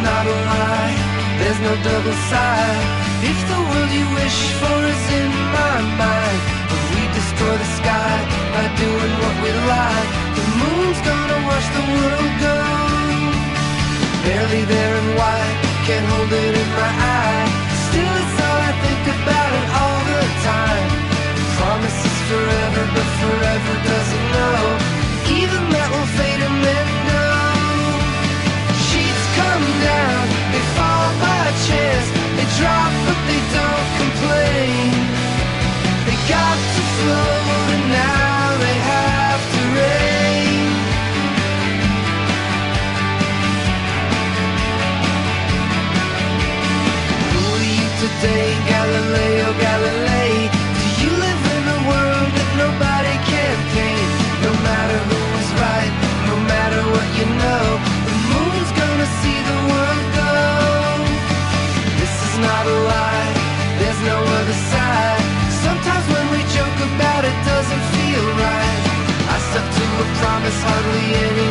not a lie, there's no double side. If the world you wish for is in my mind, if we destroy the sky by doing what we like, the moon's gonna watch the world go. Barely there and wide, can't hold it in my eye. Still it's all I think about it all the time. Promises forever, but forever doesn't know. Even that will fade and then go. Sheets come down, they fall by chance. They drop but they don't complain. They got to float and now they have to rain. Who are you today, Galileo Galilei? Do you live in a world that nobody can paint? No matter who is right, no matter what you know, the moon's gonna see the world go. This is not a lie, there's no other side. Sometimes when we joke about it doesn't feel right. I stuck to a promise hardly any